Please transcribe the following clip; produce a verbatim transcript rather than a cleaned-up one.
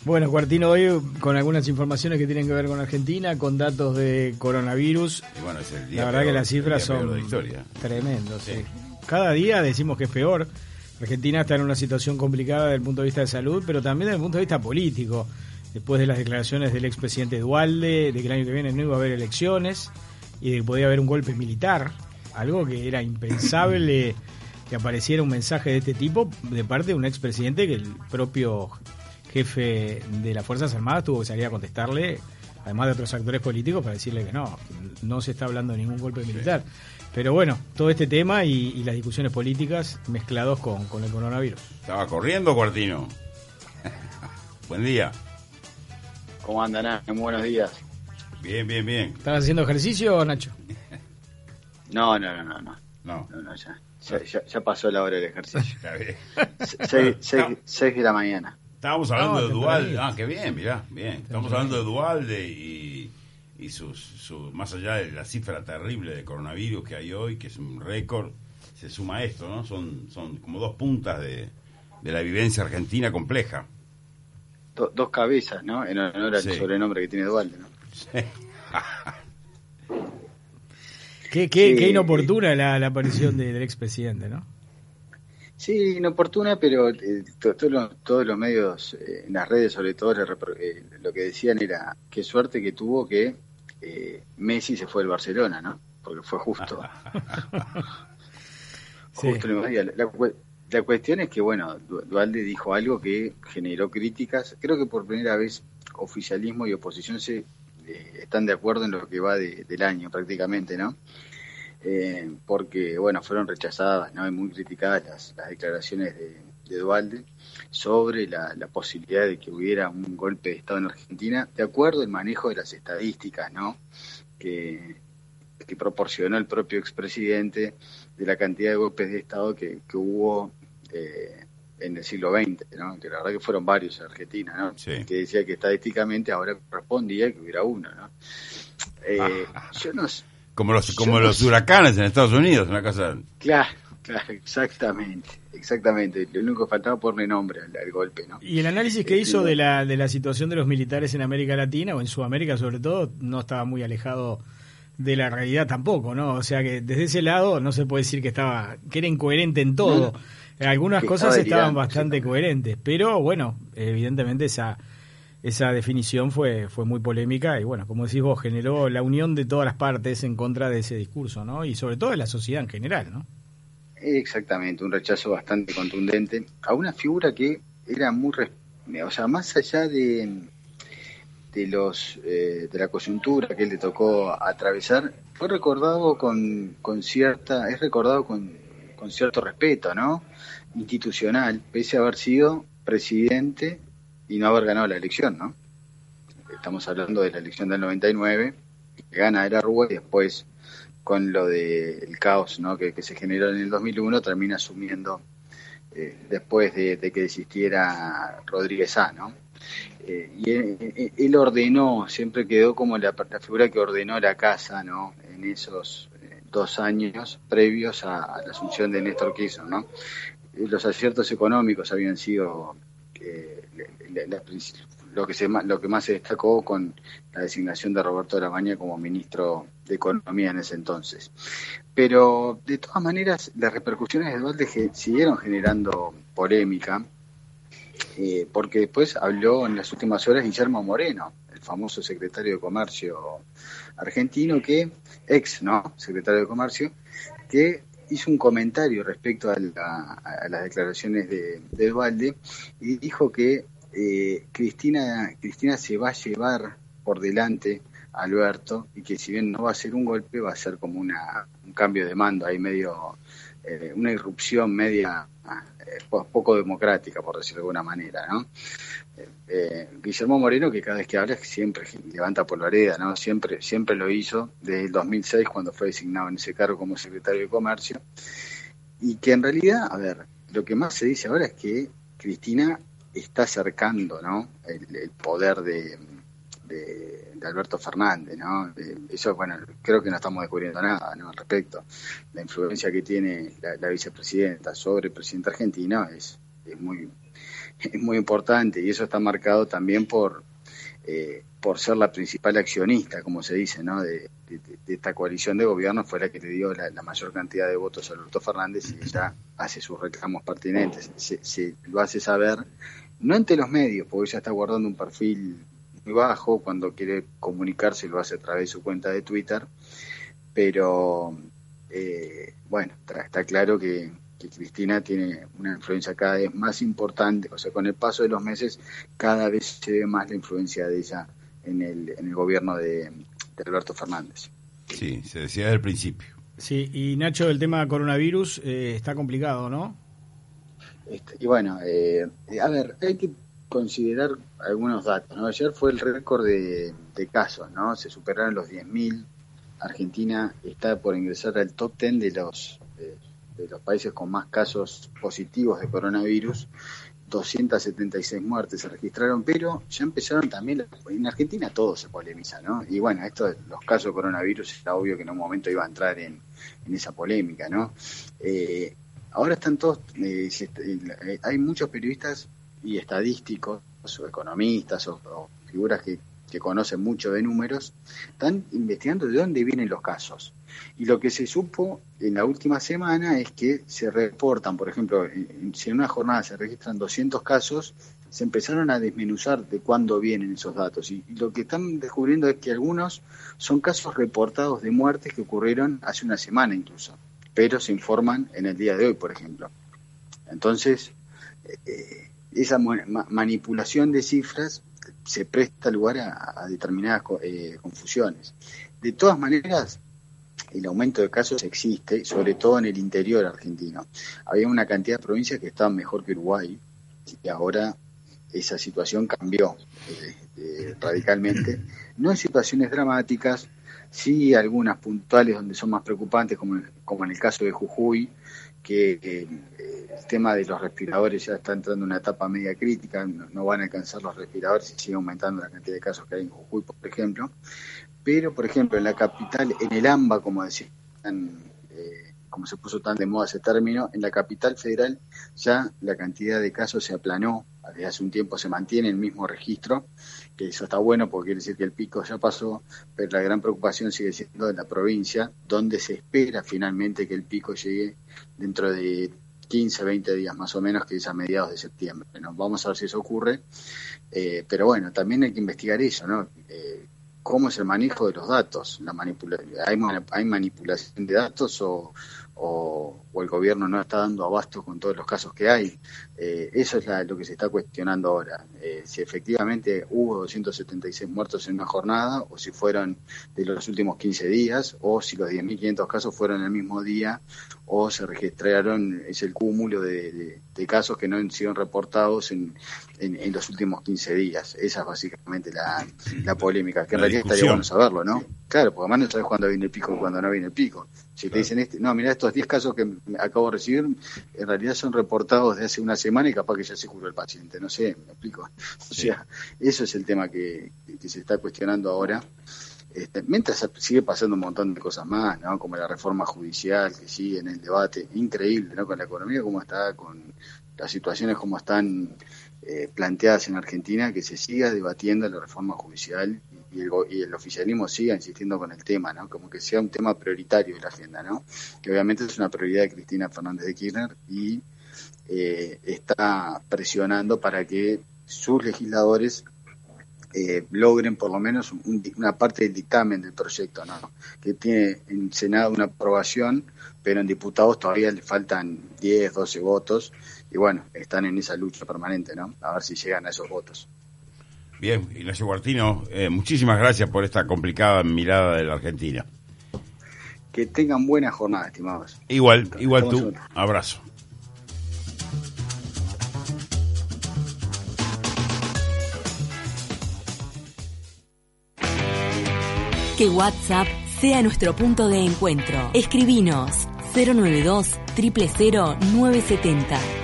Bueno, Cuartino, hoy con algunas informaciones que tienen que ver con Argentina, con datos de coronavirus. Y bueno, es el día la verdad peor, que las cifras son de la historia. tremendos. Sí. Sí. Cada día decimos que es peor. Argentina está en una situación complicada desde el punto de vista de salud, pero también desde el punto de vista político. Después de las declaraciones del expresidente Duhalde, de que el año que viene no iba a haber elecciones y de que podía haber un golpe militar, algo que era impensable que apareciera un mensaje de este tipo de parte de un expresidente que el propio jefe de las Fuerzas Armadas tuvo que salir a contestarle, además de otros actores políticos, para decirle que no, que no se está hablando de ningún golpe militar. Pero bueno, todo este tema y, y las discusiones políticas mezclados con, con el coronavirus. ¿Estaba corriendo, Cuartino? Buen día. ¿Cómo andan? Ah, buenos días. Bien, bien, bien. ¿Estás haciendo ejercicio, Nacho? No, no, no, no. No, no. no, no ya, ya, ya, ya pasó la hora del ejercicio. Está bien. seis, seis, seis de la mañana. Estábamos hablando No, de Duhalde. temprano. Ah, qué bien, mirá, bien. Estamos hablando de Duhalde y, y sus, su, más allá de la cifra terrible de coronavirus que hay hoy, que es un récord, se suma esto, ¿no? Son, son como dos puntas de, de la vivencia argentina compleja. Do, dos cabezas, ¿no? En honor al Sí. sobrenombre que tiene Duhalde, ¿no? Sí. Qué, qué, Sí. qué inoportuna la, la aparición de, del expresidente, ¿no? Sí, inoportuna, pero eh, to, to lo, todos los medios, eh, en las redes sobre todo, le repro- eh, lo que decían era qué suerte que tuvo que eh, Messi se fue del Barcelona, ¿no? Porque fue justo. Sí. Justo el mismo día. La, la, cu- la cuestión es que, bueno, Du- Duhalde dijo algo que generó críticas. Creo que por primera vez oficialismo y oposición se eh, están de acuerdo en lo que va de, del año prácticamente, ¿no? Eh, porque, bueno, fueron rechazadas, ¿no? Y muy criticadas las, las declaraciones de, de Duhalde sobre la, la posibilidad de que hubiera un golpe de Estado en Argentina, de acuerdo al manejo de las estadísticas, ¿no? Que, que proporcionó el propio expresidente de la cantidad de golpes de Estado que, que hubo eh, en el siglo veinte, ¿no? Que la verdad que fueron varios en Argentina, ¿no? Sí. Que decía que estadísticamente ahora correspondía que hubiera uno, ¿no? Eh, yo no sé. Como los, como Yo los no- huracanes en Estados Unidos, una cosa... Claro, claro, exactamente, exactamente. Lo único que faltaba ponerle nombre al, al golpe, ¿no? Y el análisis que Eh, hizo sí, de la, de la situación de los militares en América Latina, o en Sudamérica sobre todo, no estaba muy alejado de la realidad tampoco, ¿no? O sea que desde ese lado no se puede decir que estaba que era incoherente en todo. No, Algunas que cosas estaba estaban delirando, bastante exactamente. coherentes, pero bueno, evidentemente esa esa definición fue fue muy polémica y bueno, como decís vos, generó la unión de todas las partes en contra de ese discurso, ¿no? Y sobre todo de la sociedad en general, ¿no? Exactamente, un rechazo bastante contundente a una figura que era muy, res- o sea, más allá de, de los eh, de la coyuntura que él le tocó atravesar, fue recordado con, con cierta, es recordado con, con cierto respeto, ¿no? Institucional, pese a haber sido presidente y no haber ganado la elección, ¿no? Estamos hablando de la elección del noventa y nueve, que gana era Rúa y después con lo del caos, ¿no? que, que se generó en el dos mil uno, termina asumiendo eh, después de, de que desistiera Rodríguez A, ¿no? Eh, y él, él ordenó, siempre quedó como la, la figura que ordenó la casa, ¿no? En esos eh, dos años previos a, a la asunción de Néstor Kirchner, ¿no? Eh, los aciertos económicos habían sido eh, la, la, la, lo que se lo que más se destacó con la designación de Roberto Lamagna como ministro de Economía en ese entonces. Pero de todas maneras las repercusiones de Duhalde ge- siguieron generando polémica, eh, porque después habló en las últimas horas Guillermo Moreno, el famoso secretario de Comercio argentino, que ex no secretario de Comercio, que hizo un comentario respecto a, la, a las declaraciones de, de Duhalde y dijo que eh, Cristina Cristina se va a llevar por delante a Alberto y que si bien no va a ser un golpe, va a ser como una un cambio de mando ahí medio, eh, una irrupción media eh, poco democrática, por decirlo de alguna manera, ¿no? Eh, eh, Guillermo Moreno, que cada vez que habla siempre levanta polvareda, ¿no? Siempre, siempre lo hizo desde el dos mil seis cuando fue designado en ese cargo como secretario de Comercio, y que en realidad, a ver, lo que más se dice ahora es que Cristina está acercando, ¿no? el, el poder de, de, de Alberto Fernández, ¿no? Eh, eso, bueno, creo que no estamos descubriendo nada, ¿no? Al respecto. La influencia que tiene la, la vicepresidenta sobre el presidente argentino es, es muy es muy importante, y eso está marcado también por eh, por ser la principal accionista, como se dice, ¿no? de, de, de esta coalición de gobierno. Fue la que le dio la, la mayor cantidad de votos a Alberto Fernández, y ella hace sus reclamos pertinentes, se, se lo hace saber, no ante los medios, porque ella está guardando un perfil muy bajo. Cuando quiere comunicarse lo hace a través de su cuenta de Twitter, pero eh, bueno, está, está claro que, que Cristina tiene una influencia cada vez más importante. O sea, con el paso de los meses cada vez se ve más la influencia de ella en el, en el gobierno de, de Alberto Fernández. Sí, se decía desde el principio. Sí, y Nacho, el tema coronavirus eh, está complicado, ¿no? Este, y bueno, eh, a ver, hay que considerar algunos datos, ¿no? Ayer fue el récord de, de casos, ¿no? Se superaron los diez mil. Argentina está por ingresar al top diez de los de, de los países con más casos positivos de coronavirus. doscientas setenta y seis muertes se registraron, pero ya empezaron también, en Argentina todo se polemiza, ¿no? Y bueno, esto de los casos de coronavirus era obvio que en un momento iba a entrar en, en esa polémica, ¿no? Eh, ahora están todos, eh, eh, hay muchos periodistas y estadísticos, o economistas, o, o figuras que, que conocen mucho de números, están investigando de dónde vienen los casos. Y lo que se supo en la última semana es que se reportan, por ejemplo, si en una jornada se registran doscientos casos, se empezaron a desmenuzar de cuándo vienen esos datos. Y, y lo que están descubriendo es que algunos son casos reportados de muertes que ocurrieron hace una semana incluso, pero se informan en el día de hoy, por ejemplo. Entonces, eh, esa ma- manipulación de cifras se presta lugar a, a determinadas eh, confusiones. De todas maneras, el aumento de casos existe, sobre todo en el interior argentino. Había una cantidad de provincias que estaban mejor que Uruguay, y ahora esa situación cambió eh, eh, radicalmente. No en situaciones dramáticas, sí algunas puntuales donde son más preocupantes, como, como en el caso de Jujuy, que eh, el tema de los respiradores ya está entrando en una etapa media crítica, no, no van a alcanzar los respiradores y sigue aumentando la cantidad de casos que hay en Jujuy, por ejemplo. Pero, por ejemplo, en la capital, en el AMBA, como decían, eh, como se puso tan de moda ese término, en la capital federal ya la cantidad de casos se aplanó, desde hace un tiempo se mantiene el mismo registro, que eso está bueno porque quiere decir que el pico ya pasó, pero la gran preocupación sigue siendo en la provincia, donde se espera finalmente que el pico llegue dentro de quince, veinte días más o menos, que es a mediados de septiembre. Bueno, vamos a ver si eso ocurre, eh, pero bueno, también hay que investigar eso, ¿no? Eh, ¿Cómo es el manejo de los datos? La manipula- ¿hay, ¿Hay manipulación de datos o, o, o el gobierno no está dando abasto con todos los casos que hay? Eh, eso es la, lo que se está cuestionando ahora. Eh, si efectivamente hubo doscientos setenta y seis muertos en una jornada, o si fueron de los últimos quince días, o si los diez mil quinientos casos fueron el mismo día, o se registraron, es el cúmulo de, de, de casos que no han sido reportados en, en, en los últimos quince días. Esa es básicamente la, la polémica, que en la realidad discusión. estaría bueno saberlo, ¿no? Claro, porque además no sabes cuándo viene el pico y cuándo no viene el pico. Si te dicen, este, no, mira, estos diez casos que acabo de recibir, en realidad son reportados de hace una semana y capaz que ya se curó el paciente, no sé, me explico. O Sí. sea, eso es el tema que, que se está cuestionando ahora. Este, mientras sigue pasando un montón de cosas más, ¿no? Como la reforma judicial que sigue en el debate, increíble, ¿no? Con la economía como está, con las situaciones como están eh, planteadas en Argentina, que se siga debatiendo la reforma judicial y el, y el oficialismo siga insistiendo con el tema, ¿no? Como que sea un tema prioritario de la agenda, ¿no? Que obviamente es una prioridad de Cristina Fernández de Kirchner y eh, está presionando para que sus legisladores Eh, logren por lo menos un, una parte del dictamen del proyecto, ¿no? Que tiene en Senado una aprobación, pero en diputados todavía le faltan diez, doce votos, y bueno, están en esa lucha permanente, ¿no? A ver si llegan a esos votos. Bien, Ignacio Guartino, eh, muchísimas gracias por esta complicada mirada de la Argentina. Que tengan buena jornada, estimados. Igual, igual tú, juntos. abrazo. Que WhatsApp sea nuestro punto de encuentro. Escribinos cero nueve dos, cero cero cero, nueve siete cero.